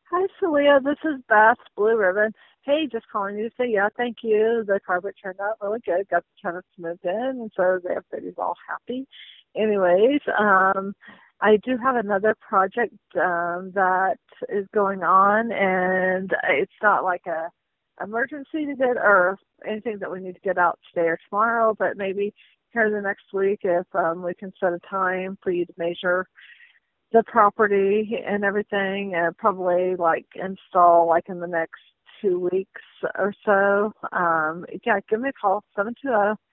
Hi, Celia. This is Beth Blue Ribbon. Hey, just calling you to say, yeah, thank you. The carpet turned out really good. Got the tenants moved in, and so everybody's all happy. Anyways, I do have another project that is going on, and it's not like a emergency to get or anything that we need to get out today or tomorrow, but maybe here the next week if we can set a time for you to measure the property and everything, and probably like install like in the next 2 weeks or so. Yeah, give me a call, 720.